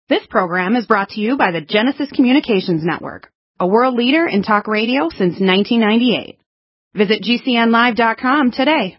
This program is brought to you by the Genesis Communications Network, a world leader in talk radio since 1998. Visit GCNlive.com today.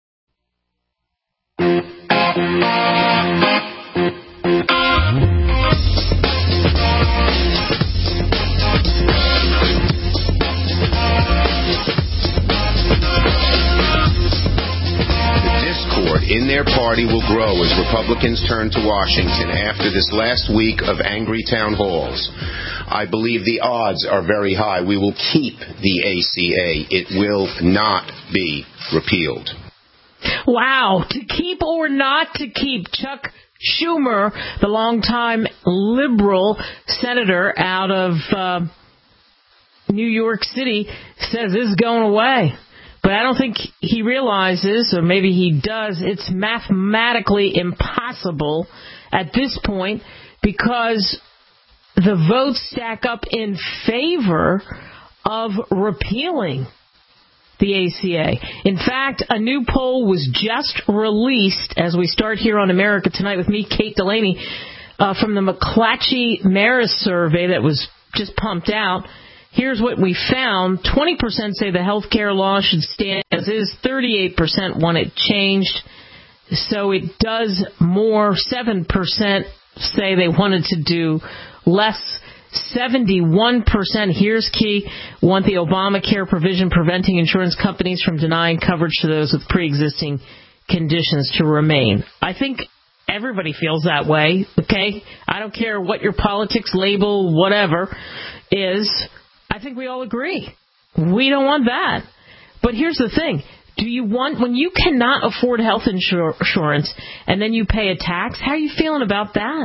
In their party will grow as Republicans turn to Washington after this last week of angry town halls. I believe the odds are very high. We will keep the ACA. It will not be repealed. Wow. To keep or not to keep? Chuck Schumer, the longtime liberal senator out of New York City, says this is going away. But I don't think he realizes, or maybe he does, it's mathematically impossible at this point because the votes stack up in favor of repealing the ACA. In fact, a new poll was just released as we start here on America Tonight with me, Kate Delaney, from the McClatchy-Maris survey that was just pumped out. Here's what we found. 20% say the health care law should stand as is. 38% want it changed. So it does more. 7% say they wanted to do less. 71%, here's key, want the Obamacare provision preventing insurance companies from denying coverage to those with pre-existing conditions to remain. I think everybody feels that way, okay? I don't care what your politics label, whatever, is. I think we all agree. We don't want that. But here's the thing. Do you want, when you cannot afford health insurance and then you pay a tax, how are you feeling about that?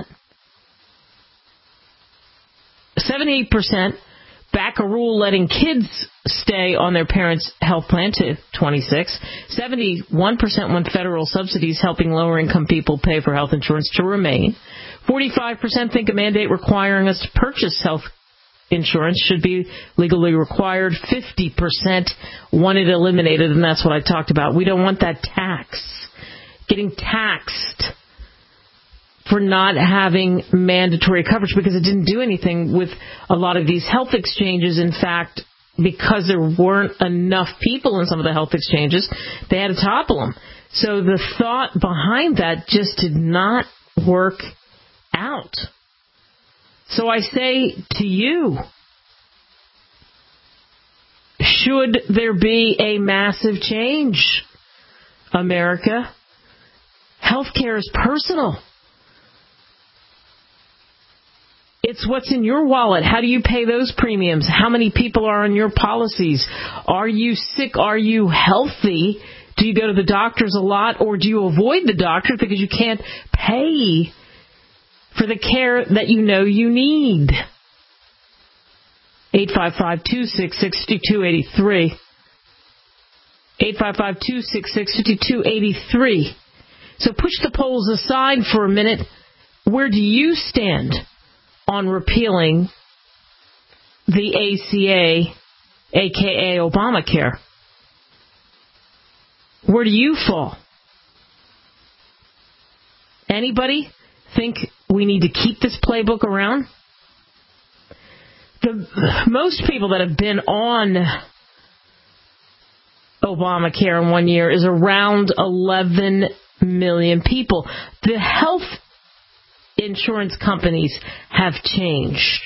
78% back a rule letting kids stay on their parents' health plan to 26. 71% want federal subsidies helping lower-income people pay for health insurance to remain. 45% think a mandate requiring us to purchase health insurance should be legally required. 50% want it eliminated, and that's what I talked about. We don't want that tax. Getting taxed for not having mandatory coverage because it didn't do anything with a lot of these health exchanges. In fact, because there weren't enough people in some of the health exchanges, they had to topple them. So the thought behind that just did not work out. So I say to you, should there be a massive change, America? Healthcare is personal. It's what's in your wallet. How do you pay those premiums? How many people are on your policies? Are you sick? Are you healthy? Do you go to the doctors a lot, or do you avoid the doctor because you can't pay for the care that you know you need? 855-266-5283. 855-266-5283. So push the polls aside for a minute. Where do you stand on repealing the ACA, a.k.a. Obamacare? Where do you fall? Anybody think we need to keep this playbook around? Most people that have been on Obamacare in 1 year is around 11 million people. The health insurance companies have changed.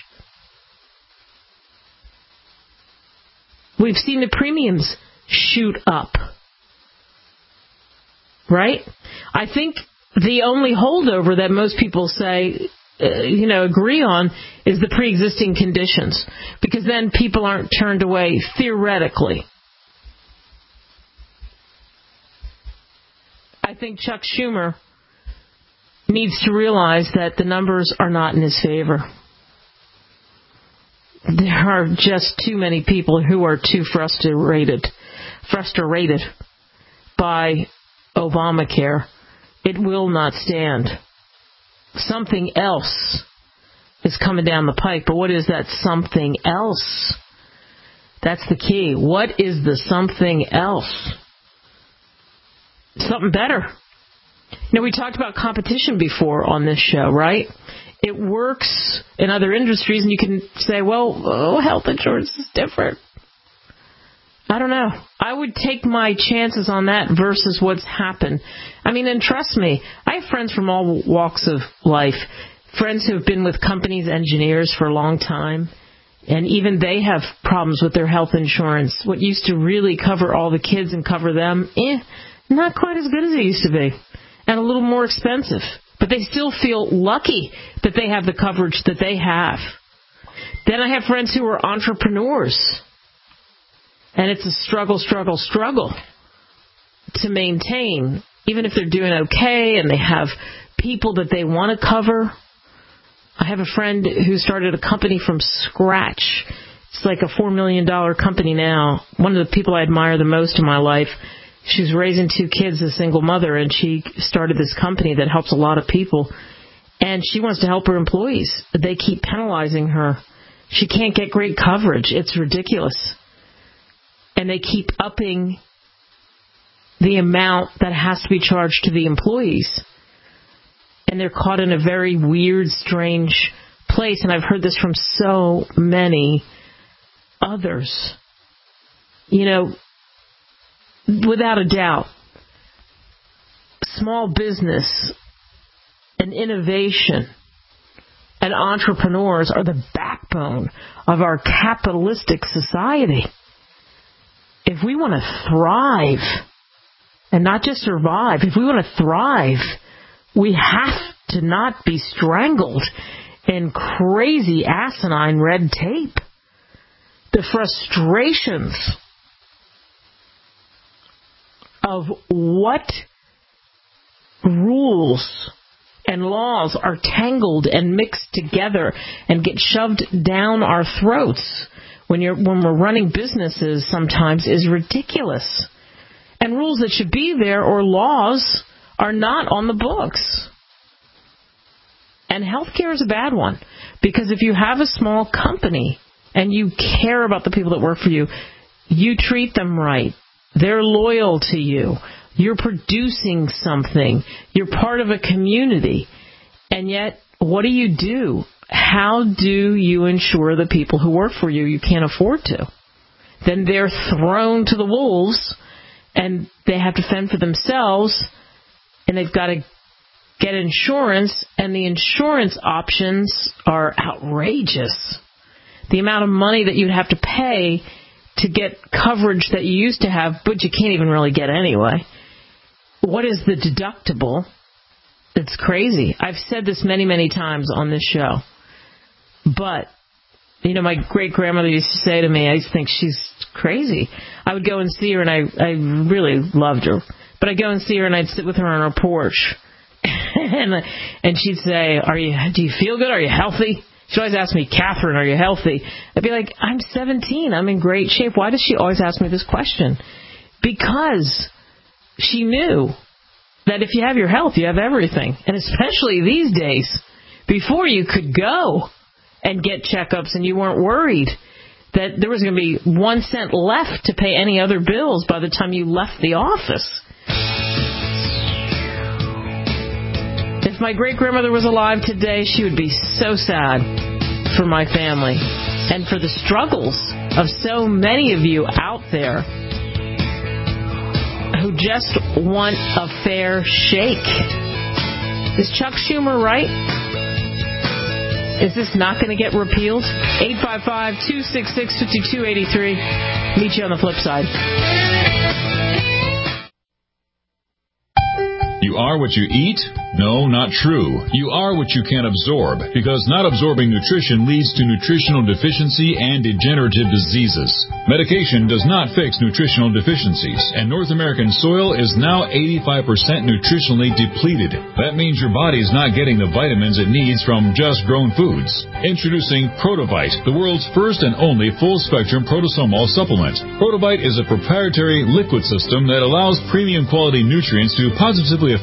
We've seen the premiums shoot up. Right? I think the only holdover that most people say, agree on is the pre-existing conditions, because then people aren't turned away theoretically. I think Chuck Schumer needs to realize that the numbers are not in his favor. There are just too many people who are too frustrated by Obamacare. It will not stand. Something else is coming down the pike. But what is that something else? That's the key. What is the something else? Something better. We talked about competition before on this show, right? It works in other industries, and you can say, well, health insurance is different. I don't know. I would take my chances on that versus what's happened. I mean, and trust me, I have friends from all walks of life, friends who have been with companies, engineers for a long time, and even they have problems with their health insurance. What used to really cover all the kids and cover them, not quite as good as it used to be, and a little more expensive. But they still feel lucky that they have the coverage that they have. Then I have friends who are entrepreneurs. And it's a struggle to maintain, even if they're doing okay and they have people that they want to cover. I have a friend who started a company from scratch. It's like a $4 million company now. One of the people I admire the most in my life. She's raising 2 kids, a single mother, and she started this company that helps a lot of people. And she wants to help her employees. They keep penalizing her. She can't get great coverage. It's ridiculous. And they keep upping the amount that has to be charged to the employees. And they're caught in a very weird, strange place. And I've heard this from so many others. You know, without a doubt, small business and innovation and entrepreneurs are the backbone of our capitalistic society. If we want to thrive, and not just survive, if we want to thrive, we have to not be strangled in crazy, asinine red tape. The frustrations of what rules and laws are tangled and mixed together and get shoved down our throats when we're running businesses sometimes is ridiculous. And rules that should be there or laws are not on the books. And healthcare is a bad one, because if you have a small company and you care about the people that work for you, you treat them right. They're loyal to you. You're producing something. You're part of a community. And yet, what do? How do you ensure the people who work for you can't afford to? Then they're thrown to the wolves, and they have to fend for themselves, and they've got to get insurance, and the insurance options are outrageous. The amount of money that you'd have to pay to get coverage that you used to have, but you can't even really get anyway. What is the deductible? It's crazy. I've said this many, many times on this show. But, you know, my great-grandmother used to say to me, I used to think she's crazy. I would go and see her, and I really loved her. But I'd go and see her, and I'd sit with her on her porch. and she'd say, do you feel good? Are you healthy? She'd always ask me, Catherine, are you healthy? I'd be like, I'm 17. I'm in great shape. Why does she always ask me this question? Because she knew that if you have your health, you have everything. And especially these days, before you could go and get checkups and you weren't worried that there was going to be 1 cent left to pay any other bills by the time you left the office. If my great-grandmother was alive today, she would be so sad for my family and for the struggles of so many of you out there who just want a fair shake. Is Chuck Schumer right? Is this not going to get repealed? 855-266-5283. Meet you on the flip side. You are what you eat? No, not true. You are what you can absorb, because not absorbing nutrition leads to nutritional deficiency and degenerative diseases. Medication does not fix nutritional deficiencies, and North American soil is now 85% nutritionally depleted. That means your body's not getting the vitamins it needs from just grown foods. Introducing Protovite, the world's first and only full-spectrum protosomal supplement. Protovite is a proprietary liquid system that allows premium quality nutrients to positively affect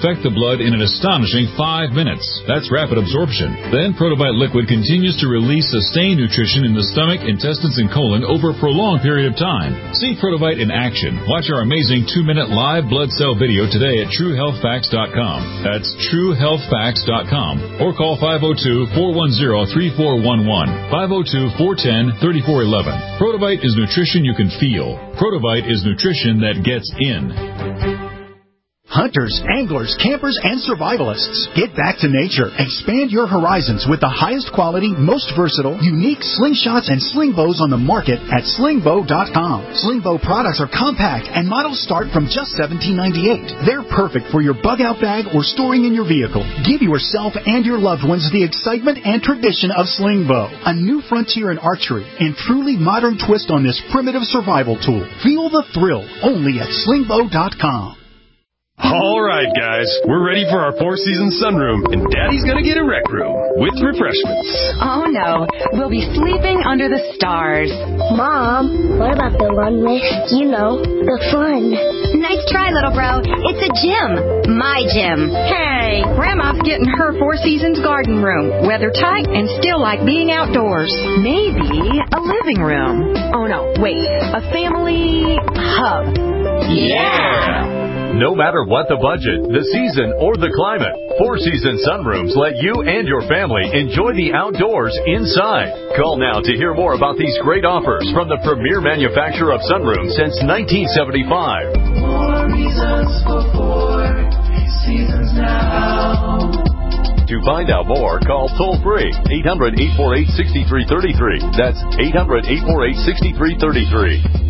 affect the blood in an astonishing 5 minutes. That's rapid absorption. Then Protobite liquid continues to release sustained nutrition in the stomach, intestines, and colon over a prolonged period of time. See Protobite in action. Watch our amazing 2-minute live blood cell video today at TrueHealthFacts.com. That's TrueHealthFacts.com. Or call 502-410-3411. 502-410-3411. Protobite is nutrition you can feel. Protobite is nutrition that gets in. Hunters, anglers, campers, and survivalists. Get back to nature. Expand your horizons with the highest quality, most versatile, unique slingshots and sling bows on the market at slingbow.com. Slingbow products are compact and models start from just $17.98. They're perfect for your bug out bag or storing in your vehicle. Give yourself and your loved ones the excitement and tradition of Slingbow, a new frontier in archery and truly modern twist on this primitive survival tool. Feel the thrill only at slingbow.com. All right, guys, we're ready for our Four Seasons sunroom, and Daddy's gonna get a rec room with refreshments. Oh, no. We'll be sleeping under the stars. Mom, what about the one with, the fun? Nice try, little bro. It's a gym. My gym. Hey, Grandma's getting her Four Seasons garden room. Weather tight and still like being outdoors. Maybe a living room. Oh, no, wait. A family hub. Yeah! No matter what the budget, the season, or the climate, Four Seasons sunrooms let you and your family enjoy the outdoors inside. Call now to hear more about these great offers from the premier manufacturer of sunrooms since 1975. More reasons for Four Seasons now. To find out more, call toll-free 800-848-6333. That's 800-848-6333.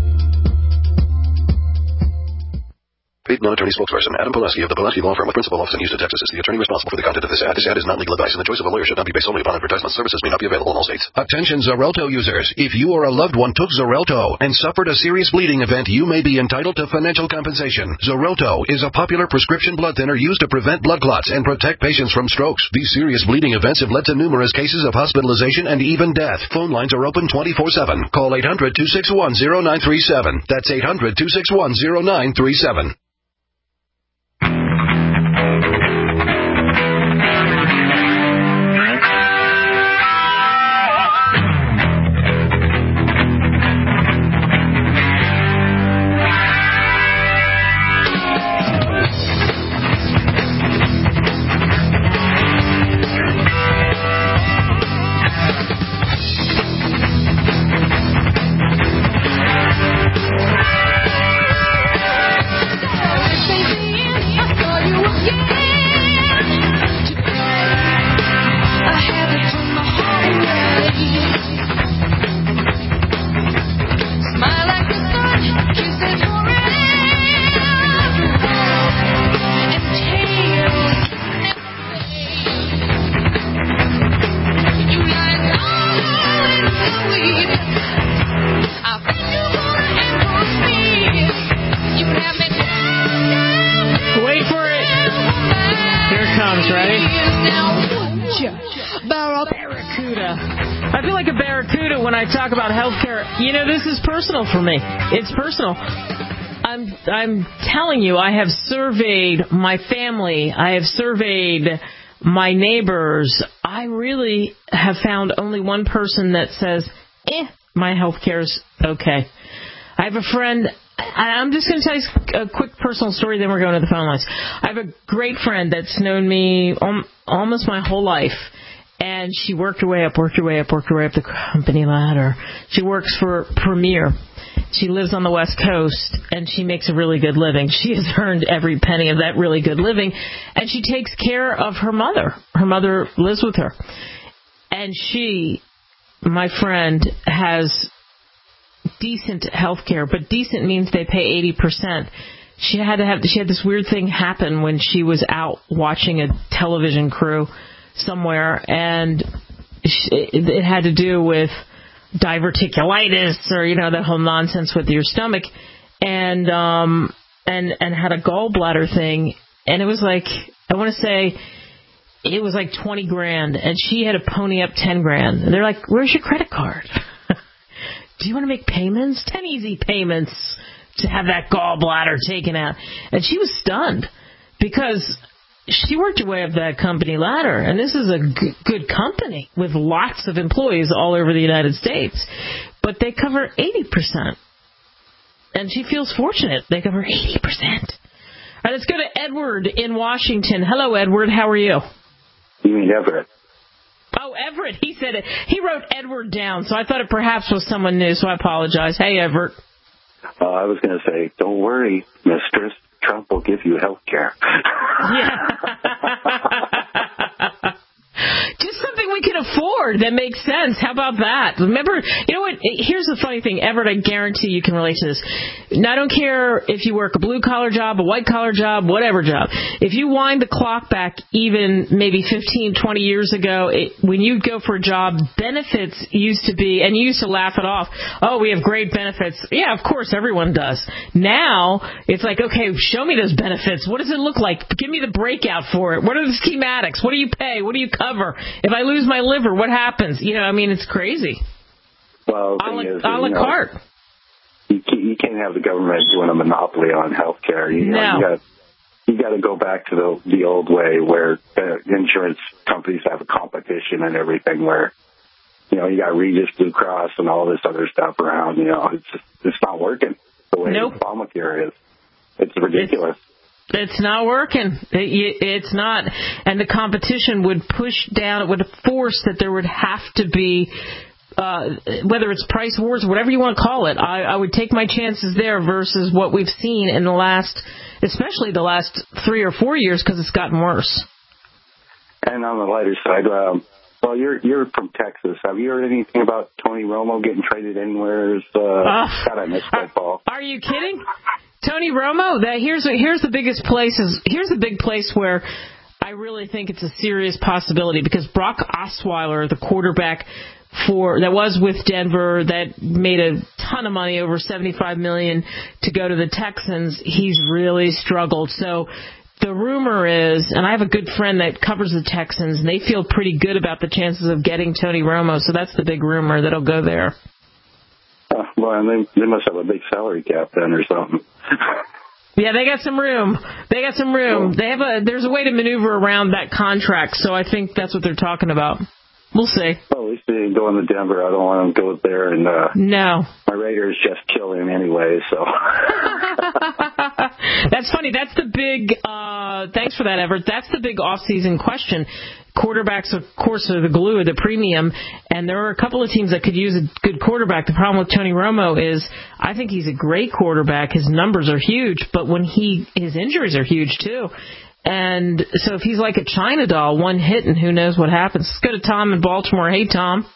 Paid non-attorney spokesperson Adam Pulaski of the Pulaski Law Firm with principal office in Houston, Texas is the attorney responsible for the content of this ad. This ad is not legal advice, and the choice of a lawyer should not be based solely upon advertisement. Services may not be available in all states. Attention Xarelto users. If you or a loved one took Xarelto and suffered a serious bleeding event, you may be entitled to financial compensation. Xarelto is a popular prescription blood thinner used to prevent blood clots and protect patients from strokes. These serious bleeding events have led to numerous cases of hospitalization and even death. Phone lines are open 24/7. Call 800-261-0937. That's 800-261-0937. This is personal for me. It's personal. I'm telling you, I have surveyed my family. I have surveyed my neighbors. I really have found only one person that says, my health care's okay. I have a friend. I'm just going to tell you a quick personal story, then we're going to the phone lines. I have a great friend that's known me almost my whole life. And she worked her way up the company ladder. She works for Premier. She lives on the West Coast, and she makes a really good living. She has earned every penny of that really good living, and she takes care of her mother. Her mother lives with her. And she, my friend, has decent health care, but decent means they pay 80%. She had this weird thing happen when she was out watching a television crew somewhere, and it had to do with diverticulitis or the whole nonsense with your stomach, and had a gallbladder thing, and it was like, I want to say it was like $20,000, and she had to pony up $10,000. And they're like, "Where's your credit card? Do you want to make payments? 10 easy payments to have that gallbladder taken out." And she was stunned, because she worked her way up that company ladder, and this is a good company with lots of employees all over the United States, but they cover 80%. And she feels fortunate. They cover 80%. All right, let's go to Edward in Washington. Hello, Edward. How are you? You mean Everett? Oh, Everett. He said it. He wrote Edward down, so I thought it perhaps was someone new, so I apologize. Hey, Everett. I was going to say, don't worry, mistress. Trump will give you health care. Yeah. Just something we can afford that makes sense. How about that? Remember, you know what? Here's the funny thing, Everett, I guarantee you can relate to this. Now, I don't care if you work a blue-collar job, a white-collar job, whatever job. If you wind the clock back even maybe 15, 20 years ago, when you'd go for a job, benefits used to be, and you used to laugh it off, oh, we have great benefits. Yeah, of course, everyone does. Now, it's like, okay, show me those benefits. What does it look like? Give me the breakout for it. What are the schematics? What do you pay? What do you cover? If I lose my liver, what happens? You know, I mean, it's crazy. Well, the thing is, a la carte. You can't have the government doing a monopoly on health care. You got to go back to the old way where insurance companies have a competition and everything where, you know, you got Regis, Blue Cross, and all this other stuff around. You know, it's not working the way Obamacare is. It's ridiculous. It's not working. It's not. And the competition would push down, it would force that there would have to be, whether it's price wars, whatever you want to call it, I would take my chances there versus what we've seen in the last, especially the last 3 or 4 years, because it's gotten worse. And on the lighter side, well, you're from Texas. Have you heard anything about Tony Romo getting traded anywhere? God, I miss football. Are you kidding? Tony Romo, here's the biggest places. Here's the big place where I really think it's a serious possibility, because Brock Osweiler, the quarterback that was with Denver, that made a ton of money, over $75 million, to go to the Texans, he's really struggled. So the rumor is, and I have a good friend that covers the Texans, and they feel pretty good about the chances of getting Tony Romo. So that's the big rumor that'll go there. Well, they must have a big salary cap then or something. Yeah, they got some room. There's a way to maneuver around that contract, so I think that's what they're talking about. We'll see. Well, at least they didn't go into Denver. I don't want them to go there and no. My Raiders just kill him anyway, so. That's funny. That's the big thanks for that, Everett. That's the big off-season question. Quarterbacks, of course, are the glue, the premium, and there are a couple of teams that could use a good quarterback. The problem with Tony Romo is I think he's a great quarterback. His numbers are huge, but his injuries are huge, too. And so if he's like a China doll, one hit and who knows what happens. Let's go to Tom in Baltimore. Hey, Tom.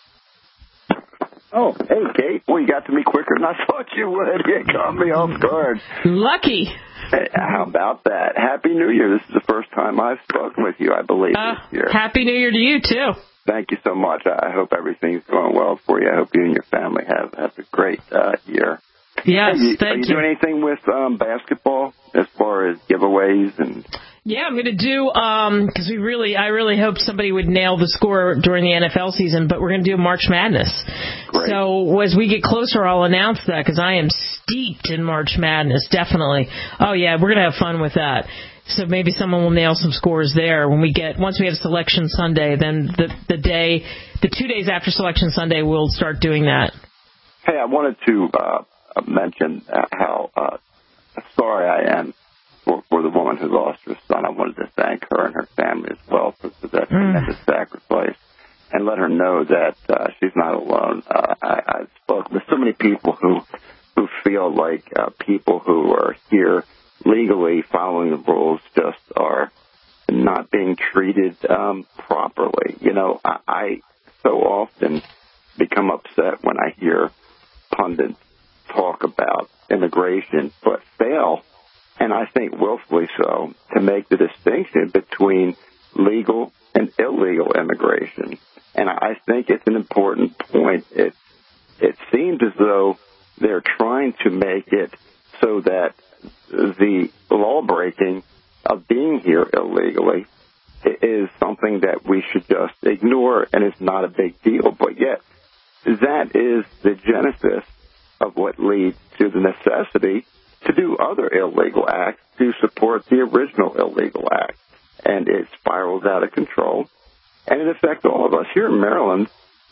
Oh, hey, Kate. Well, you got to me quicker than I thought you would. You caught me off guard. Lucky. Hey, how about that? Happy New Year. This is the first time I've spoken with you, I believe, this year. Happy New Year to you, too. Thank you so much. I hope everything's going well for you. I hope you and your family have a great year. Yes, thank you. Are you doing anything with basketball as far as giveaways and... Yeah, I'm going to do, because I really hope somebody would nail the score during the NFL season, but we're going to do March Madness. Great. So as we get closer, I'll announce that, because I am steeped in March Madness, definitely. Oh, yeah, we're going to have fun with that. So maybe someone will nail some scores there once we have Selection Sunday, then the 2 days after Selection Sunday, we'll start doing that. Hey, I wanted to mention how sorry I am for the woman who lost her son. I wanted to thank her and her family as well for that tremendous sacrifice and let her know that she's not alone. I've spoken with so many people who feel like people who are here legally following the rules just are not being treated properly. You know, I so often become upset when I hear pundits talk about immigration, but fail, and I think willfully so, to make the distinction between legal and illegal immigration. And I think it's an important point. It seems as though they're trying to make it so that the law-breaking of being here illegally is something that we should just ignore and it's not a big deal. But yet, that is the genesis of what leads to the necessity to do other illegal acts to support the original illegal act. And it spirals out of control. And it affects all of us. Here in Maryland,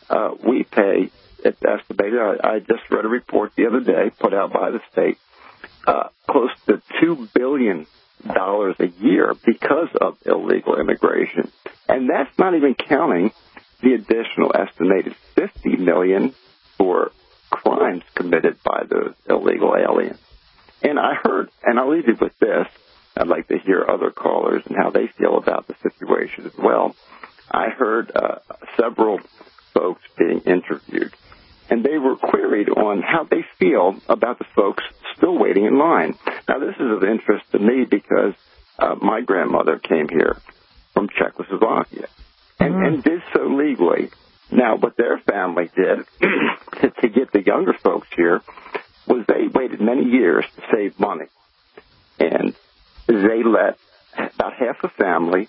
we pay, it's estimated, I just read a report the other day put out by the state, close to $2 billion a year because of illegal immigration. And that's not even counting the additional estimated $50 million for crimes committed by those illegal aliens. And I heard, and I'll leave you with this, I'd like to hear other callers and how they feel about the situation as well. I heard several folks being interviewed, and they were queried on how they feel about the folks still waiting in line. Now, this is of interest to me because my grandmother came here from Czechoslovakia and did so legally. Now, what their family did to get the younger folks here was they waited many years to save money, and they let about half the family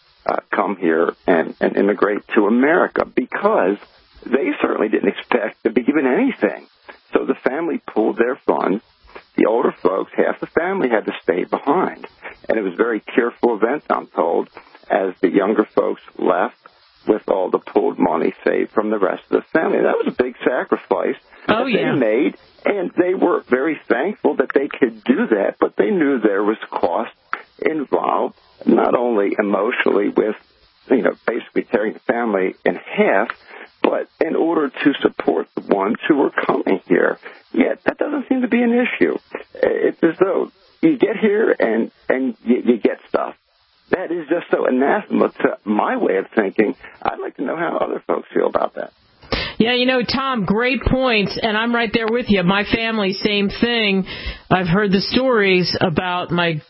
come here and immigrate to America because they certainly didn't expect to be given anything. So the family pooled their funds. The older folks, half the family had to stay behind. And it was a very tearful event, I'm told, as the younger folks left with all the pooled money saved from the rest of the family. That was a big sacrifice that they made, and they were very thankful that they could do that, but they knew there was cost involved, not only emotionally with, basically tearing the family in half, but in order to support the ones who are coming here. Yet that doesn't seem to be an issue. It's as though you get here and you get stuff. That is just so anathema to my way of thinking. I'd like to know how other folks feel about that. Yeah, Tom, great points, and I'm right there with you. My family, same thing. I've heard the stories about my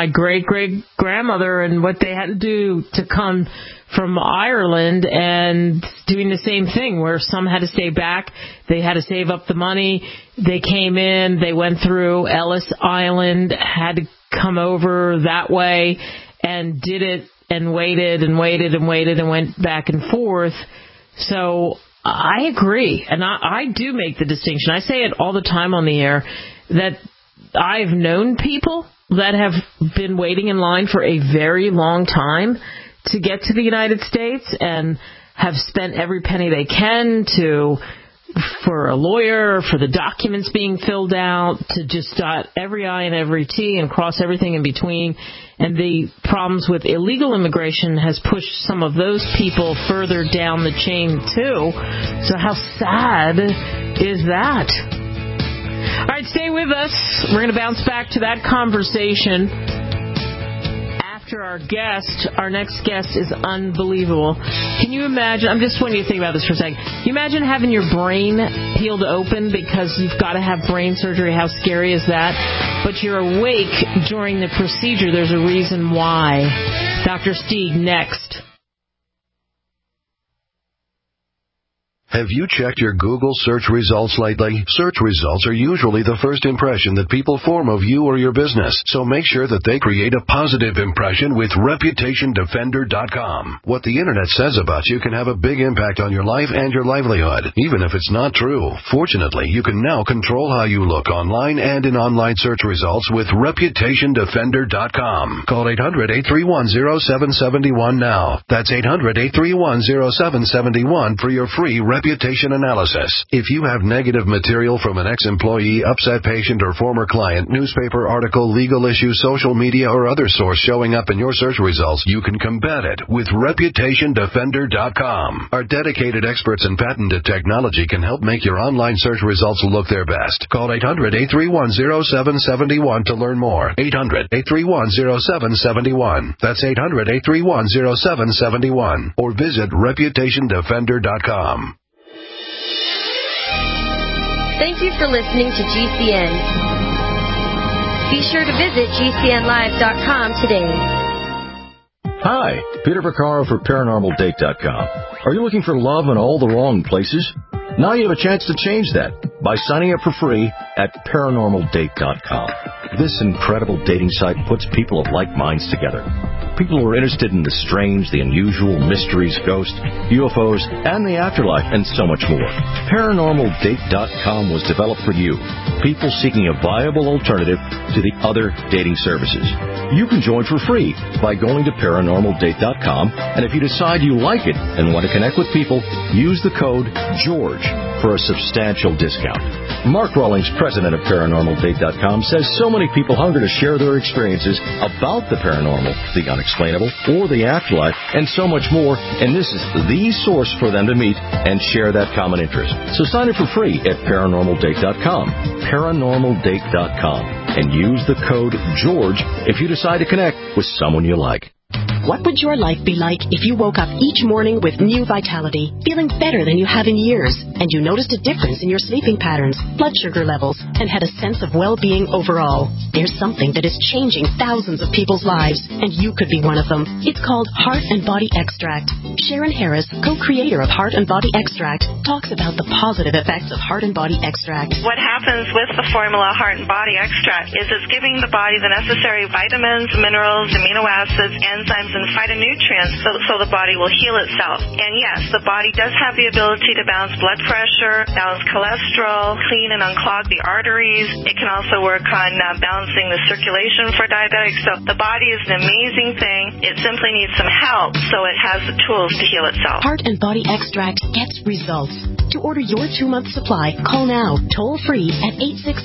great-great-grandmother and what they had to do to come from Ireland, and doing the same thing where some had to stay back. They had to save up the money. They came in. They went through Ellis Island, had to come over that way, and did it and waited and waited and waited and went back and forth. So I agree, and I do make the distinction. I say it all the time on the air that I've known people that have been waiting in line for a very long time to get to the United States and have spent every penny they can for a lawyer, for the documents being filled out, to just dot every I and every T and cross everything in between. And the problems with illegal immigration has pushed some of those people further down the chain, too. So how sad is that? All right, stay with us. We're going to bounce back to that conversation after our next guest is unbelievable. Can you imagine, I'm just wanting you to think about this for a second. Can you imagine having your brain peeled open because you've got to have brain surgery? How scary is that? But you're awake during the procedure. There's a reason why. Dr. Stieg, next. Have you checked your Google search results lately? Search results are usually the first impression that people form of you or your business, so make sure that they create a positive impression with ReputationDefender.com. What the Internet says about you can have a big impact on your life and your livelihood, even if it's not true. Fortunately, you can now control how you look online and in online search results with ReputationDefender.com. Call 800-831-0771 now. That's 800-831-0771 for your free reputation analysis. If you have negative material from an ex-employee, upset patient, or former client, newspaper article, legal issue, social media, or other source showing up in your search results, you can combat it with ReputationDefender.com. Our dedicated experts in patented technology can help make your online search results look their best. Call 800-831-0771 to learn more. 800-831-0771. That's 800-831-0771. Or visit ReputationDefender.com. Thank you for listening to GCN. Be sure to visit GCNlive.com today. Hi, Peter Vaccaro for ParanormalDate.com. Are you looking for love in all the wrong places? Now you have a chance to change that by signing up for free at ParanormalDate.com. This incredible dating site puts people of like minds together. People who are interested in the strange, the unusual, mysteries, ghosts, UFOs, and the afterlife, and so much more. ParanormalDate.com was developed for you, people seeking a viable alternative to the other dating services. You can join for free by going to ParanormalDate.com, and if you decide you like it and want to connect with people, use the code GEORGE for a substantial discount. Mark Rawlings, president of ParanormalDate.com, says so many people hunger to share their experiences about the paranormal, the unexplainable, or the afterlife, and so much more, and this is the source for them to meet and share that common interest. So sign up for free at ParanormalDate.com, ParanormalDate.com, and use the code GEORGE if you decide to connect with someone you like. What would your life be like if you woke up each morning with new vitality, feeling better than you have in years, and you noticed a difference in your sleeping patterns, blood sugar levels, and had a sense of well-being overall? There's something that is changing thousands of people's lives, and you could be one of them. It's called Heart and Body Extract. Sharon Harris, co-creator of Heart and Body Extract, talks about the positive effects of Heart and Body Extract. What happens with the formula Heart and Body Extract is it's giving the body the necessary vitamins, minerals, amino acids, enzymes, and phytonutrients so the body will heal itself. And yes, the body does have the ability to balance blood pressure, balance cholesterol, clean and unclog the arteries. It can also work on balancing the circulation for diabetics. So the body is an amazing thing. It simply needs some help so it has the tools to heal itself. Heart and Body Extract gets results. To order your 2-month supply, call now, toll free at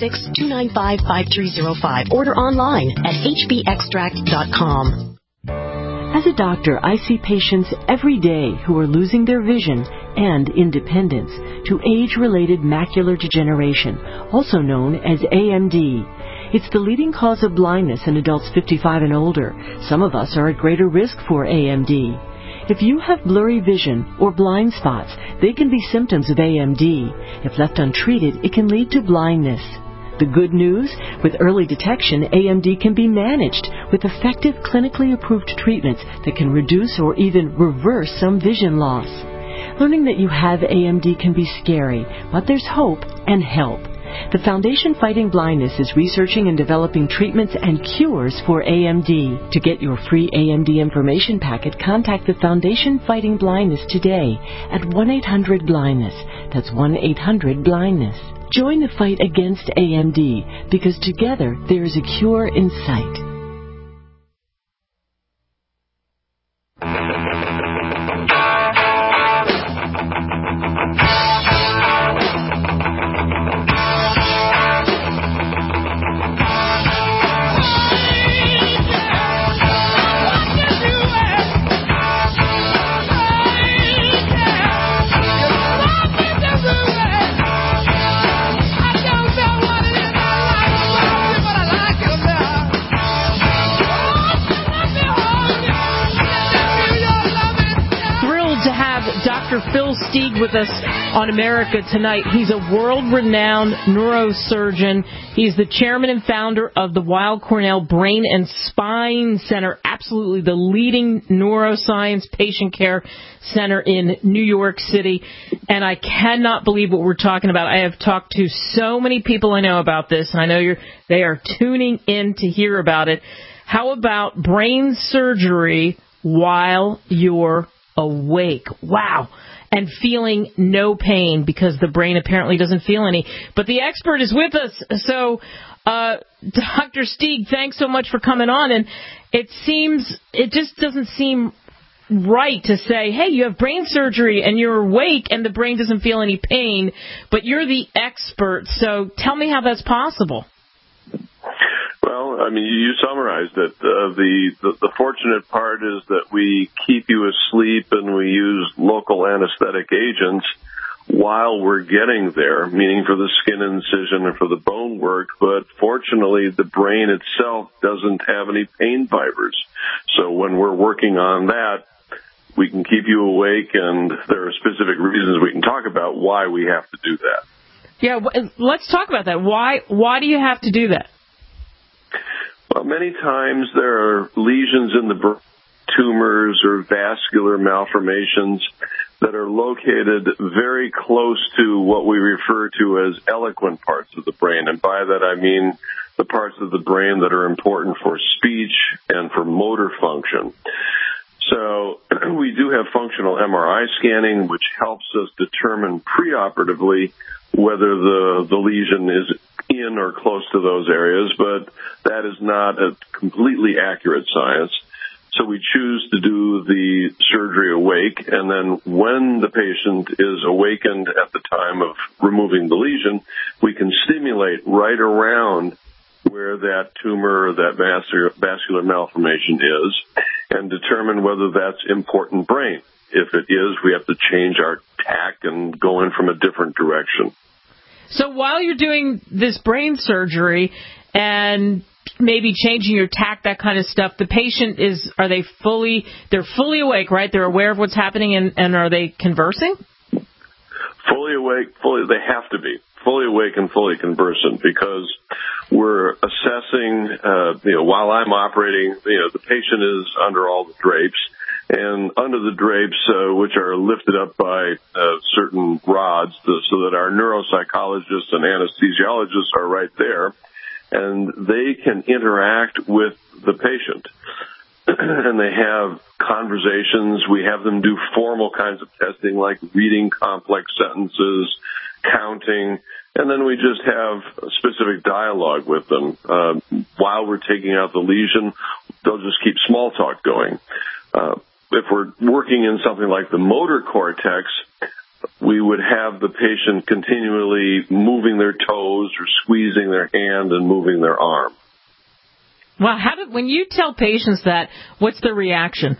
866-295-5305. Order online at hbextract.com. As a doctor, I see patients every day who are losing their vision and independence to age-related macular degeneration, also known as AMD. It's the leading cause of blindness in adults 55 and older. Some of us are at greater risk for AMD. If you have blurry vision or blind spots, they can be symptoms of AMD. If left untreated, it can lead to blindness. The good news? With early detection, AMD can be managed with effective clinically approved treatments that can reduce or even reverse some vision loss. Learning that you have AMD can be scary, but there's hope and help. The Foundation Fighting Blindness is researching and developing treatments and cures for AMD. To get your free AMD information packet, contact the Foundation Fighting Blindness today at 1-800-BLINDNESS. That's 1-800-BLINDNESS. Join the fight against AMD, because together there is a cure in sight. Dr. Phil Steeg with us on America Tonight. He's a world-renowned neurosurgeon. He's the chairman and founder of the Weill Cornell Brain and Spine Center, absolutely the leading neuroscience patient care center in New York City. And I cannot believe what we're talking about. I have talked to so many people I know about this, and I know they are tuning in to hear about it. How about brain surgery while you're awake? Wow. And feeling no pain, because the brain apparently doesn't feel any. But the expert is with us. So, Dr. Steeg, thanks so much for coming on. And it just doesn't seem right to say, hey, you have brain surgery and you're awake and the brain doesn't feel any pain, but you're the expert. So tell me how that's possible. Well, I mean, you summarized it. The fortunate part is that we keep you asleep and we use local anesthetic agents while we're getting there, meaning for the skin incision and for the bone work. But fortunately, the brain itself doesn't have any pain fibers. So when we're working on that, we can keep you awake, and there are specific reasons we can talk about why we have to do that. Yeah, let's talk about that. Why do you have to do that? Well, many times there are lesions in the brain, tumors or vascular malformations that are located very close to what we refer to as eloquent parts of the brain. And by that I mean the parts of the brain that are important for speech and for motor function. So we do have functional MRI scanning, which helps us determine preoperatively whether the lesion is in or close to those areas, but that is not a completely accurate science. So we choose to do the surgery awake, and then when the patient is awakened at the time of removing the lesion, we can stimulate right around where that tumor or that vascular malformation is and determine whether that's important brain. If it is, we have to change our tack and go in from a different direction. So while you're doing this brain surgery and maybe changing your tack, that kind of stuff, the patient they're fully awake, right? They're aware of what's happening, and are they conversing? Fully awake, they have to be fully awake and fully conversant, because we're assessing, while I'm operating, the patient is under all the drapes, and under the drapes, which are lifted up by certain rods, so that our neuropsychologists and anesthesiologists are right there, and they can interact with the patient. And they have conversations. We have them do formal kinds of testing, like reading complex sentences, counting, and then we just have specific dialogue with them. While we're taking out the lesion, they'll just keep small talk going. If we're working in something like the motor cortex, we would have the patient continually moving their toes or squeezing their hand and moving their arm. Well, when you tell patients that, what's their reaction?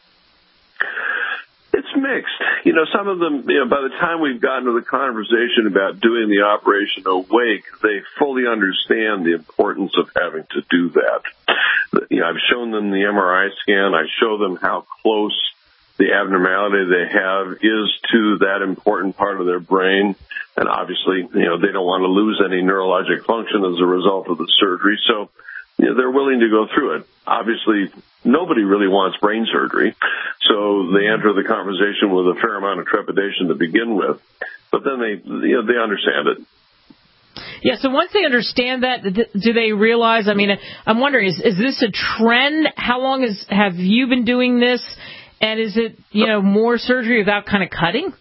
It's mixed. Some of them, by the time we've gotten to the conversation about doing the operation awake, they fully understand the importance of having to do that. I've shown them the MRI scan. I show them how close the abnormality they have is to that important part of their brain. And obviously, they don't want to lose any neurologic function as a result of the surgery. So, they're willing to go through it. Obviously, nobody really wants brain surgery, so they enter the conversation with a fair amount of trepidation to begin with. But then they understand it. Yeah, so once they understand that, do they realize, I'm wondering, is this a trend? How long have you been doing this? And is it, more surgery without kind of cutting?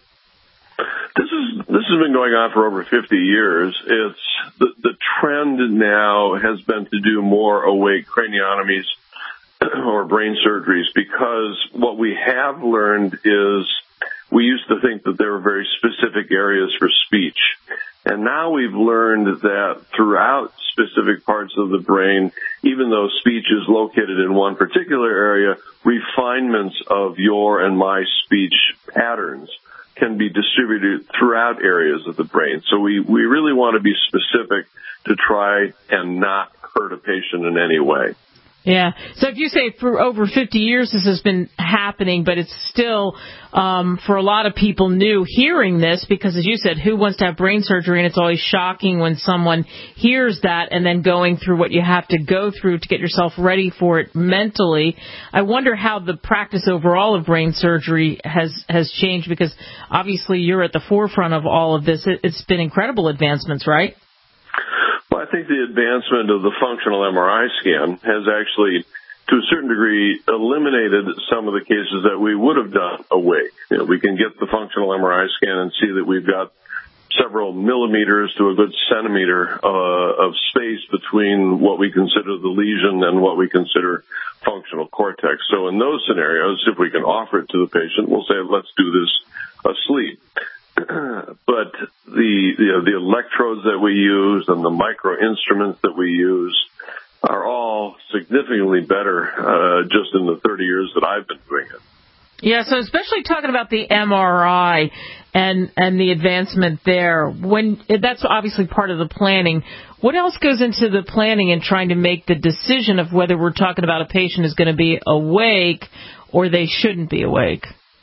This has been going on for over 50 years. It's the trend now has been to do more awake craniotomies or brain surgeries, because what we have learned is we used to think that there were very specific areas for speech. And now we've learned that throughout specific parts of the brain, even though speech is located in one particular area, refinements of your and my speech patterns can be distributed throughout areas of the brain. So we really want to be specific to try and not hurt a patient in any way. Yeah. So if you say for over 50 years this has been happening, but it's still, for a lot of people new hearing this, because as you said, who wants to have brain surgery? And it's always shocking when someone hears that and then going through what you have to go through to get yourself ready for it mentally. I wonder how the practice overall of brain surgery has changed, because obviously you're at the forefront of all of this. It's been incredible advancements, right? Well, I think the advancement of the functional MRI scan has actually, to a certain degree, eliminated some of the cases that we would have done awake. We can get the functional MRI scan and see that we've got several millimeters to a good centimeter of space between what we consider the lesion and what we consider functional cortex. So in those scenarios, if we can offer it to the patient, we'll say, let's do this asleep. But the electrodes that we use and the micro instruments that we use are all significantly better just in the 30 years that I've been doing it. Yeah, so especially talking about the MRI and the advancement there, that's obviously part of the planning. What else goes into the planning and trying to make the decision of whether we're talking about a patient is going to be awake or they shouldn't be awake?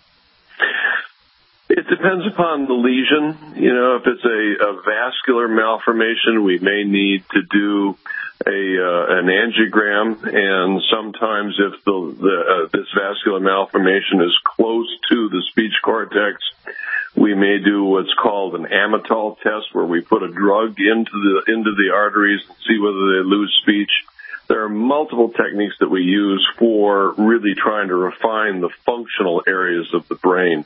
It depends upon the lesion. If it's a vascular malformation, we may need to do an angiogram, and sometimes if this vascular malformation is close to the speech cortex, we We may do what's called an Amytal test, where we put a drug into the arteries and see whether they lose speech. There are multiple techniques that we use for really trying to refine the functional areas of the brain.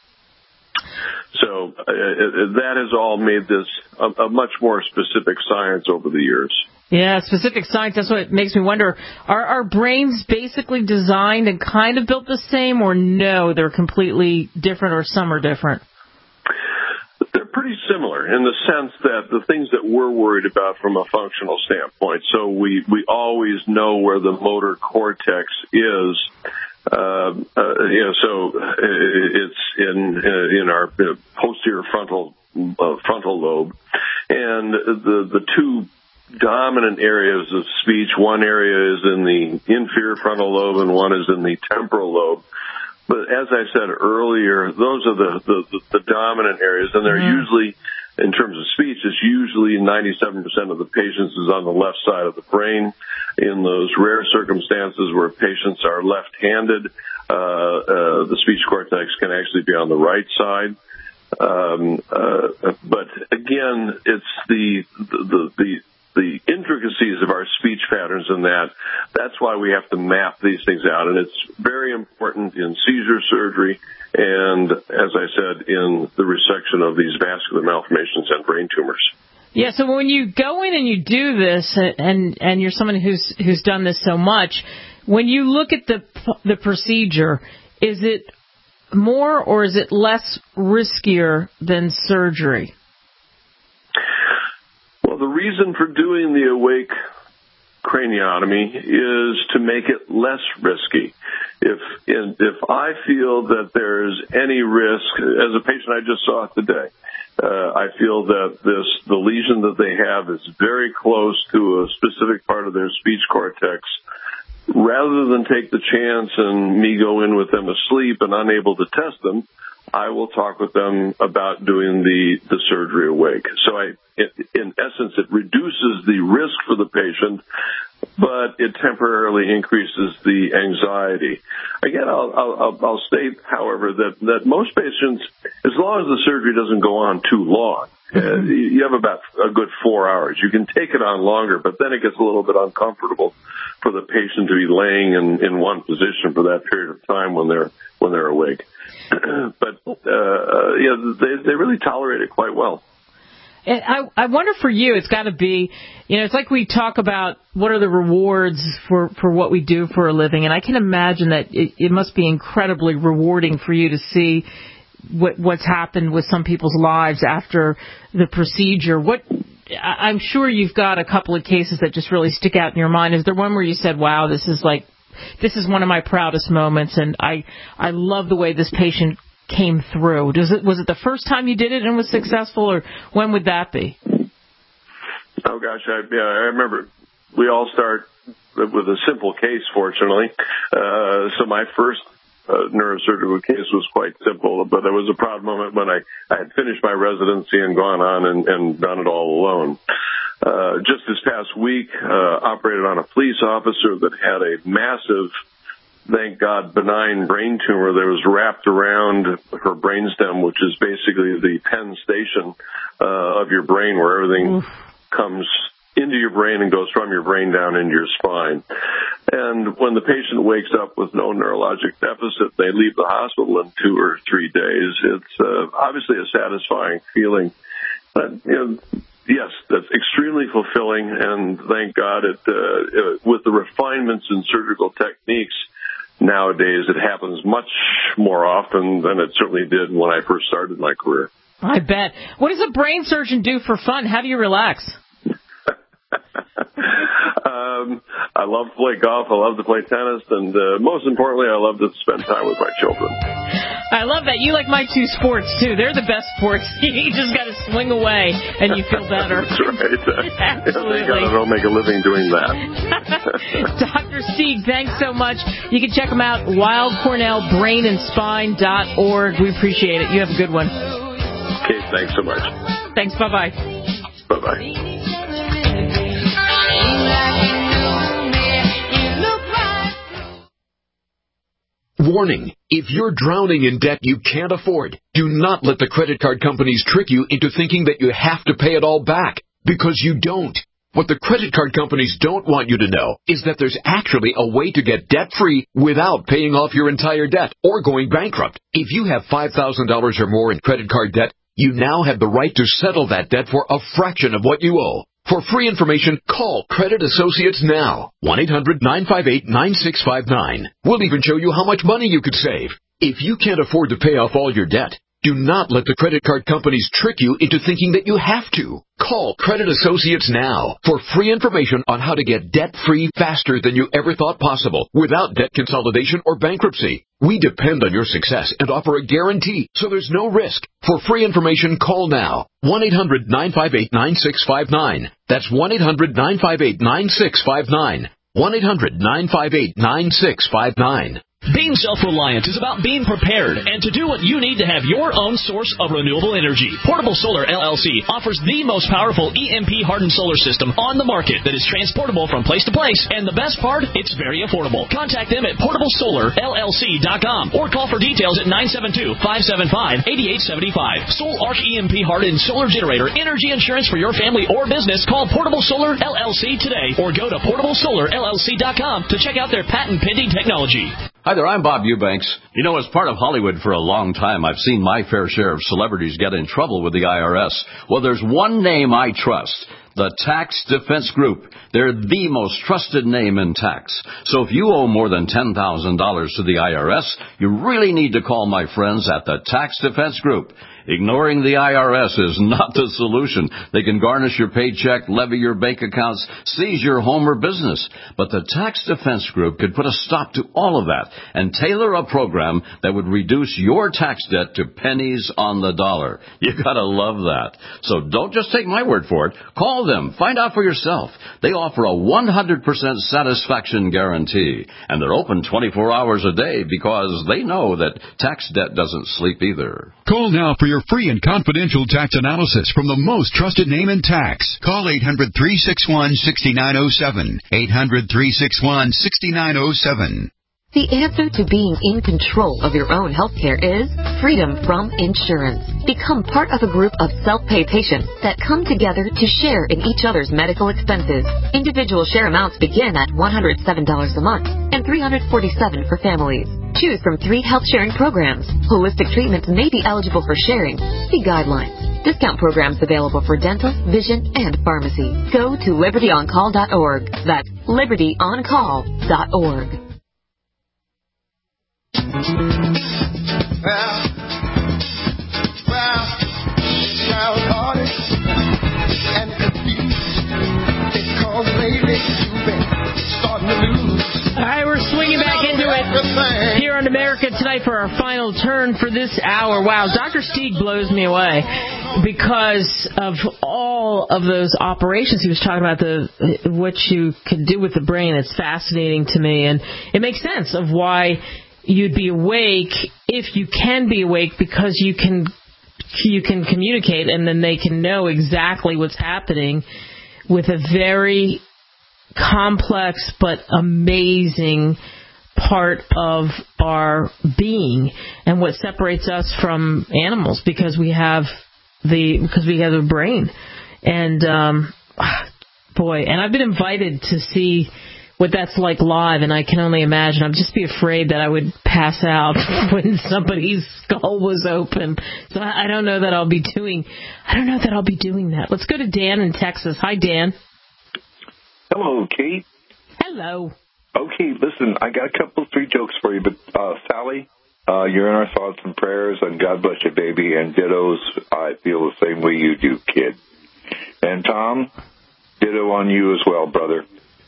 So that has all made this a much more specific science over the years. Yeah, specific science. That's what makes me wonder, are our brains basically designed and kind of built the same, or no, they're completely different, or some are different? They're pretty similar in the sense that the things that we're worried about from a functional standpoint, so we always know where the motor cortex is. So it's in our posterior frontal lobe, and the two dominant areas of speech. One area is in the inferior frontal lobe, and one is in the temporal lobe. But as I said earlier, those are the dominant areas, and they're usually, in terms of speech, it's usually 97% of the patients is on the left side of the brain. In those rare circumstances where patients are left-handed, the speech cortex can actually be on the right side. But again, it's the intricacies of our speech patterns in that's why we have to map these things out. And it's very important in seizure surgery and, as I said, in the resection of these vascular malformations and brain tumors. Yeah, so when you go in and you do this, and you're someone who's done this so much, when you look at the procedure, is it more or is it less riskier than surgery? Well, the reason for doing the awake craniotomy is to make it less risky. If I feel that there's any risk, as a patient I just saw today, I feel that the lesion that they have is very close to a specific part of their speech cortex. Rather than take the chance and me go in with them asleep and unable to test them, I will talk with them about doing the surgery awake. So in essence, it reduces the risk for the patient, but it temporarily increases the anxiety. Again, I'll state, however, that most patients, as long as the surgery doesn't go on too long, you have about a good 4 hours. You can take it on longer, but then it gets a little bit uncomfortable for the patient to be laying in one position for that period of time when they're awake. But they really tolerate it quite well. And I wonder for you, it's got to be, it's like we talk about what are the rewards for what we do for a living, and I can imagine that it must be incredibly rewarding for you to see what's happened with some people's lives after the procedure. I'm sure you've got a couple of cases that just really stick out in your mind. Is there one where you said, wow, this is one of my proudest moments, and I love the way this patient came through? Was it the first time you did it and was successful, or when would that be? Oh gosh, I remember. We all start with a simple case, fortunately. So my first neurosurgical case was quite simple, but there was a proud moment when I had finished my residency and gone on and done it all alone. Just this past week, operated on a police officer that had a massive, thank God, benign brain tumor that was wrapped around her brainstem, which is basically the Penn station of your brain, where everything comes into your brain and goes from your brain down into your spine. And when the patient wakes up with no neurologic deficit, they leave the hospital in 2 or 3 days. It's obviously a satisfying feeling. But, yes, that's extremely fulfilling, and thank God with the refinements in surgical techniques, nowadays it happens much more often than it certainly did when I first started my career. I bet. What does a brain surgeon do for fun? How do you relax? I love to play golf. I love to play tennis. And most importantly, I love to spend time with my children. I love that. You like my two sports, too. They're the best sports. You just got to swing away, and you feel better. That's right. Absolutely. I don't make a living doing that. Dr. Sieg, thanks so much. You can check him out, wildcornellbrainandspine.org. We appreciate it. You have a good one. Okay, thanks so much. Thanks. Bye-bye. Bye-bye. Warning, if you're drowning in debt you can't afford, do not let the credit card companies trick you into thinking that you have to pay it all back, because you don't. What the credit card companies don't want you to know is that there's actually a way to get debt-free without paying off your entire debt or going bankrupt. If you have $5,000 or more in credit card debt, you now have the right to settle that debt for a fraction of what you owe. For free information, call Credit Associates now. 1-800-958-9659. We'll even show you how much money you could save. If you can't afford to pay off all your debt, do not let the credit card companies trick you into thinking that you have to. Call Credit Associates now for free information on how to get debt-free faster than you ever thought possible without debt consolidation or bankruptcy. We depend on your success and offer a guarantee, so there's no risk. For free information, call now. 1-800-958-9659. That's 1-800-958-9659. 1-800-958-9659. Being self-reliant is about being prepared and to do what you need to have your own source of renewable energy. Portable Solar LLC offers the most powerful EMP-hardened solar system on the market that is transportable from place to place, and the best part, it's very affordable. Contact them at portablesolarllc.com or call for details at 972-575-8875. Soul Arc EMP-hardened solar generator energy insurance for your family or business. Call Portable Solar LLC today or go to portablesolarllc.com to check out their patent-pending technology. Hi there, I'm Bob Eubanks. You know, as part of Hollywood for a long time, I've seen my fair share of celebrities get in trouble with the IRS. Well, there's one name I trust. The Tax Defense Group. They're the most trusted name in tax. So if you owe more than $10,000 to the IRS, you really need to call my friends at the Tax Defense Group. Ignoring the IRS is not the solution. They can garnish your paycheck, levy your bank accounts, seize your home or business. But the Tax Defense Group could put a stop to all of that and tailor a program that would reduce your tax debt to pennies on the dollar. You gotta love that. So don't just take my word for it. Call them. Find out for yourself. They offer a 100% satisfaction guarantee. And they're open 24 hours a day because they know that tax debt doesn't sleep either. Call now for your free and confidential tax analysis from the most trusted name in tax. Call 800-361-6907. 800-361-6907. The answer to being in control of your own health care is freedom from insurance. Become part of a group of self-pay patients that come together to share in each other's medical expenses. Individual share amounts begin at $107 a month and $347 for families. Choose from 3 health sharing programs. Holistic treatments may be eligible for sharing. See guidelines. Discount programs available for dental, vision, and pharmacy. Go to libertyoncall.org. That's libertyoncall.org. And confused because lately you've been starting to lose. All right, we're swinging back into it here on America Tonight for our final turn for this hour. Wow, Dr. Steig blows me away because of all of those operations he was talking about, what you can do with the brain. It's fascinating to me, and it makes sense of why you'd be awake if you can be awake, because you can communicate, and then they can know exactly what's happening with a very complex but amazing part of our being, and what separates us from animals, because we have the brain. And boy, and I've been invited to see what that's like live, and I can only imagine. I'd just be afraid that I would pass out when somebody's skull was open. So I don't know that I'll be doing that. Let's go to Dan in Texas. Hi, Dan. Hello, Kate. Hello. Okay, listen, I got a couple, 3 jokes for you, but Sally, you're in our thoughts and prayers, and God bless you, baby, and dittos, I feel the same way you do, kid. And Tom, ditto on you as well, brother.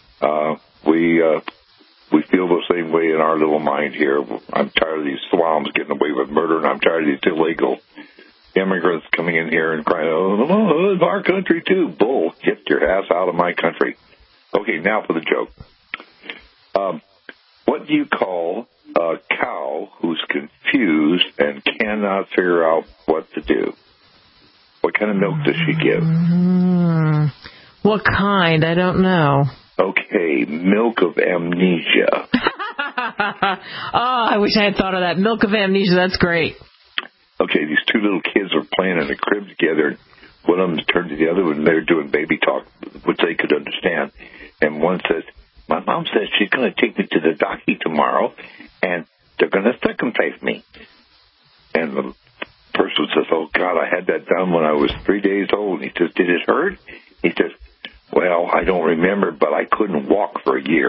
We feel the same way in our little mind here. I'm tired of these slums getting away with murder, and I'm tired of these illegal immigrants coming in here and crying, oh, it's our country too. Bull, get your ass out of my country. Okay, now for the joke. What do you call a cow who's confused and cannot figure out what to do? What kind of milk does she give? What kind? I don't know. Okay, milk of amnesia. I wish I had thought of that. Milk of Amnesia, that's great. Okay, these two little kids were playing in a crib together. One of them turned to the other one, and they were doing baby talk, which they could understand. And one says, my mom says she's going to take me to the doctor tomorrow, and they're going to circumcise me. And the person says, oh, God, I had that done when I was 3 days old. And he says, did it hurt? He says, well, I don't remember, but I couldn't walk for a year.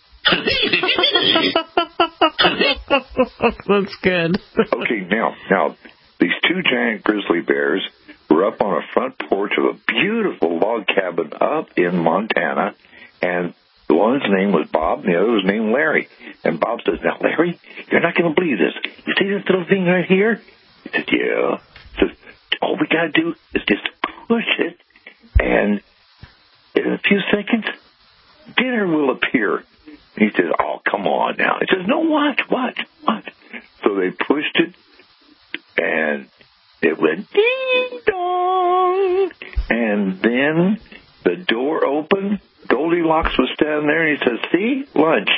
That's good. Okay, now, these two giant grizzly bears were up on a front porch of a beautiful log cabin up in Montana, and the one's name was Bob, and the other was named Larry. And Bob says, now, Larry, you're not going to believe this. You see this little thing right here? He said, yeah. He says, all we got to do is just push it, and in a few seconds, dinner will appear. And he says, oh, come on now. He says, no, what? So they pushed it, and it went ding-dong. And then the door opened. Goldilocks was standing there, and he says, see? Lunch.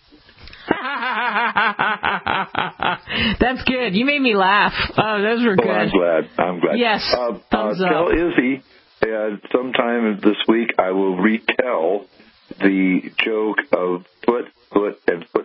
That's good. You made me laugh. Oh, those were good. I'm glad. Yes. Thumbs up. Tell Izzy, sometime this week I will retell the joke of foot, and foot.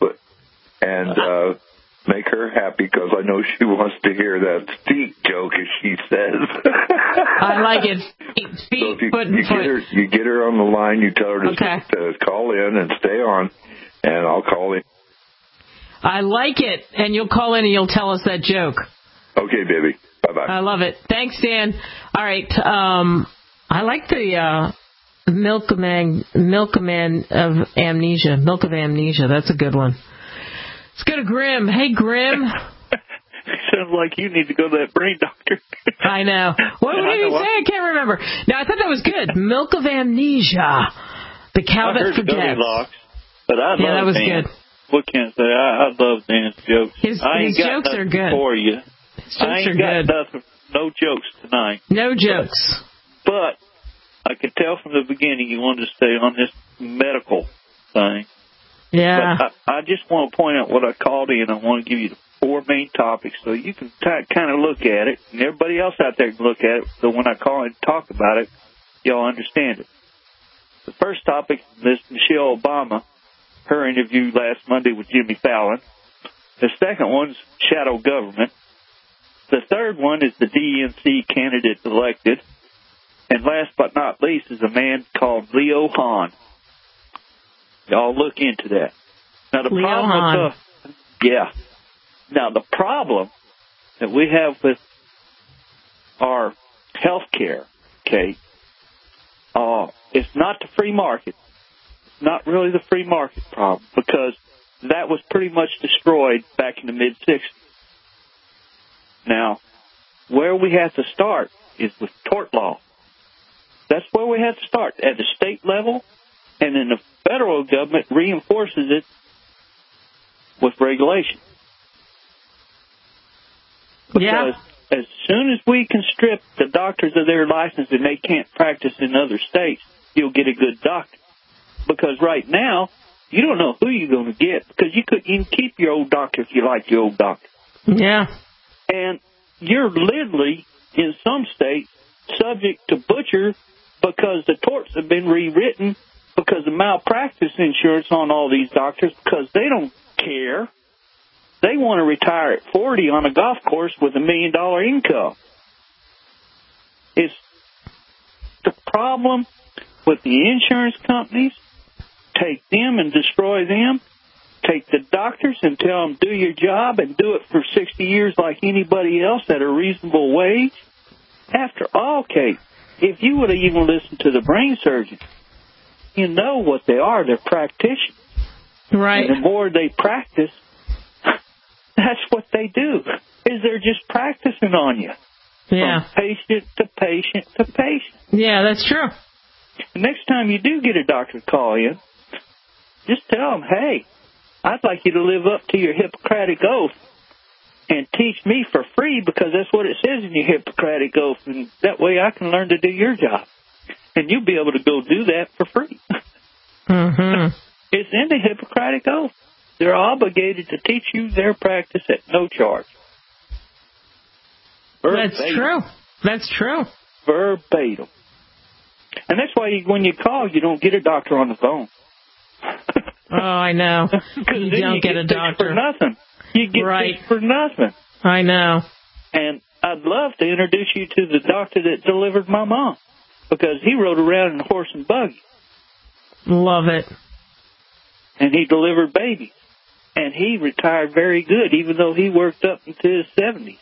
And make her happy, because I know she wants to hear that feet joke, as she says. I like it. Feet, so foot, and foot. You get her on the line, you tell her to call in and stay on, and I'll call in. I like it. And you'll call in and you'll tell us that joke. Okay, baby. Bye-bye. I love it. Thanks, Dan. All right. I like the Milkman of Amnesia. Milk of Amnesia. That's a good one. Let's go to Grim. Hey, Grim. Sounds like you need to go to that brain doctor. I know. What did he say? I can't remember. No, I thought that was good. Milk of Amnesia. The cow that forgets. Goldilocks, but I love that was Dan. good. What can I say? I love Dan's jokes. His jokes are good. For you. His jokes are good. Nothing, no jokes tonight. No jokes. But I could tell from the beginning you wanted to stay on this medical thing. Yeah. But I just want to point out what I called in. I want to give you the 4 main topics so you can kind of look at it, and everybody else out there can look at it, so when I call and talk about it, y'all understand it. The first topic is Ms. Michelle Obama, her interview last Monday with Jimmy Fallon. The second one's shadow government. The third one is the DNC candidate elected. And last but not least is a man called Leo Hahn. Y'all look into that. Now the problem Now the problem that we have with our health care, okay, it's not the free market. It's not really the free market problem, because that was pretty much destroyed back in the mid-'60s. Now, where we have to start is with tort law. That's where we have to start, at the state level, and then the federal government reinforces it with regulation. Because as soon as we can strip the doctors of their license and they can't practice in other states, you'll get a good doctor. Because right now, you don't know who you're going to get, because you couldn't even keep your old doctor if you like your old doctor. Yeah. And you're literally, in some states, subject to butcher because the torts have been rewritten because of malpractice insurance on all these doctors, because they don't care. They want to retire at 40 on a golf course with $1 million income. It's the problem with the insurance companies. Take them and destroy them. Take the doctors and tell them, do your job and do it for 60 years like anybody else at a reasonable wage. After all, Kate, if you would have even listened to the brain surgeon, you know what they are. They're practitioners. Right. And the more they practice, that's what they do, is they're just practicing on you. Yeah. From patient to patient to patient. Yeah, that's true. The next time you do get a doctor to call in, just tell them, hey, I'd like you to live up to your Hippocratic oath and teach me for free, because that's what it says in your Hippocratic oath, and that way I can learn to do your job. And you'll be able to go do that for free. Mm-hmm. It's in the Hippocratic oath. they're obligated to teach you their practice at no charge. Verbatim. That's true. That's true. Verbatim. And that's why when you call, you don't get a doctor on the phone. Oh, I know. You don't get a doctor. For nothing. You get fixed for nothing. I know. And I'd love to introduce you to the doctor that delivered my mom, because he rode around in a horse and buggy. Love it. And he delivered babies. And he retired very good, even though he worked up into his 70s.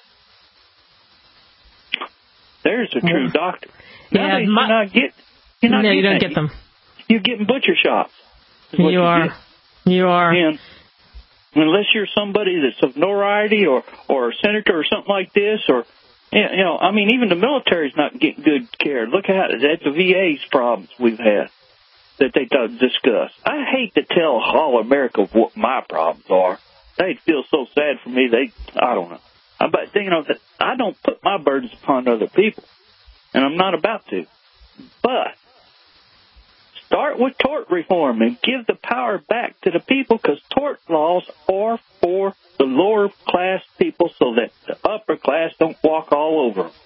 There's a true doctor. Yeah, you don't get them. You're getting butcher shots. You are. And unless you're somebody that's of notoriety or a senator or something like this, or, I mean, even the military's not getting good care. Look at the VA's problems we've had that they discuss. I hate to tell all America what my problems are. They'd feel so sad for me. I don't know. But, I don't put my burdens upon other people, and I'm not about to. But start with tort reform and give the power back to the people, because tort laws are for the lower class people so that the upper class don't walk all over them.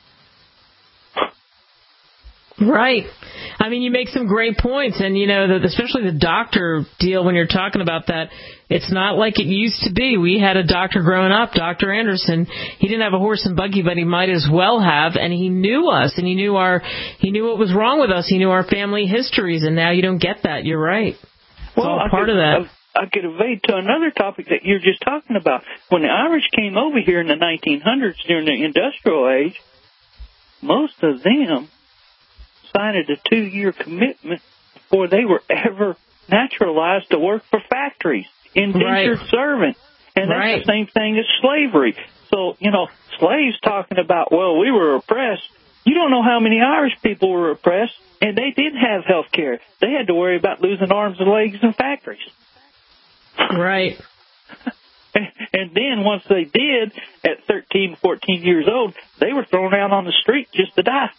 Right. I mean, you make some great points, and especially the doctor deal when you're talking about that. It's not like it used to be. We had a doctor growing up, Dr. Anderson. He didn't have a horse and buggy, but he might as well have, and he knew us, and he knew what was wrong with us. He knew our family histories, and now you don't get that. You're right. It's all part of that. I could evade to another topic that you're just talking about. When the Irish came over here in the 1900s during the industrial age, most of them signed a 2-year commitment before they were ever naturalized to work for factories, indentured servant. And that's the same thing as slavery. So, slaves talking about, well, we were oppressed. You don't know how many Irish people were oppressed, and they didn't have health care. They had to worry about losing arms and legs in factories. Right. And then once they did, at 13, 14 years old, they were thrown out on the street just to die.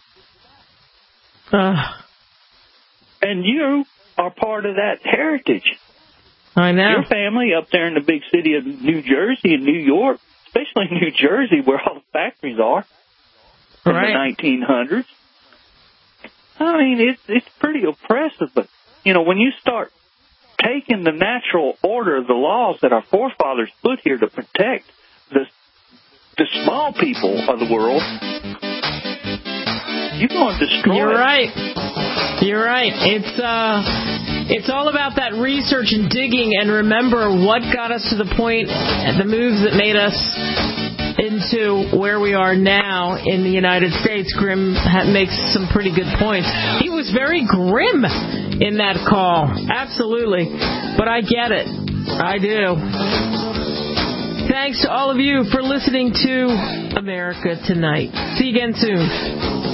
And you are part of that heritage. I know. Your family up there in the big city of New Jersey and New York, especially New Jersey where all the factories are in the 1900s. I mean, it's pretty oppressive. But, when you start taking the natural order of the laws that our forefathers put here to protect the small people of the world, you're going to destroy You're it. right. You're right. It's all about that research and digging, and remember what got us to the point, the moves that made us into where we are now in the United States. Grim makes some pretty good points. He was very grim in that call. Absolutely. But I get it. I do. Thanks to all of you for listening to America Tonight. See you again soon.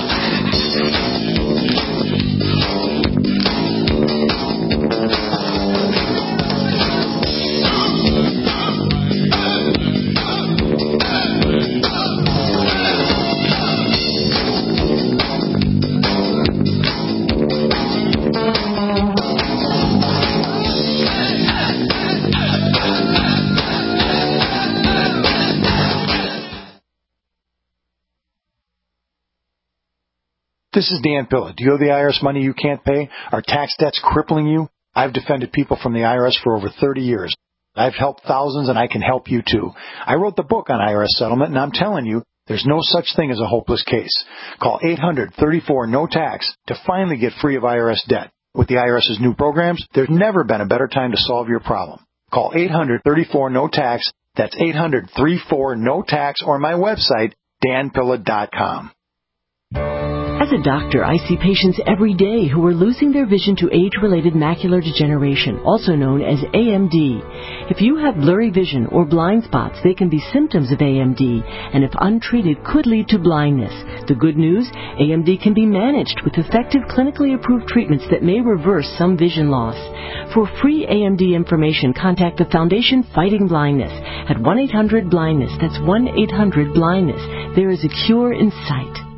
This is Dan Pilla. Do you owe the IRS money you can't pay? Are tax debts crippling you? I've defended people from the IRS for over 30 years. I've helped thousands, and I can help you too. I wrote the book on IRS settlement, and I'm telling you, there's no such thing as a hopeless case. Call 800-34-NO-TAX to finally get free of IRS debt. With the IRS's new programs, there's never been a better time to solve your problem. Call 800-34-NO-TAX. That's 800-34-NO-TAX, or my website, danpilla.com. As a doctor, I see patients every day who are losing their vision to age-related macular degeneration, also known as AMD. If you have blurry vision or blind spots, they can be symptoms of AMD, and if untreated, could lead to blindness. The good news, AMD can be managed with effective clinically approved treatments that may reverse some vision loss. For free AMD information, contact the Foundation Fighting Blindness at 1-800-BLINDNESS. That's 1-800-BLINDNESS. There is a cure in sight.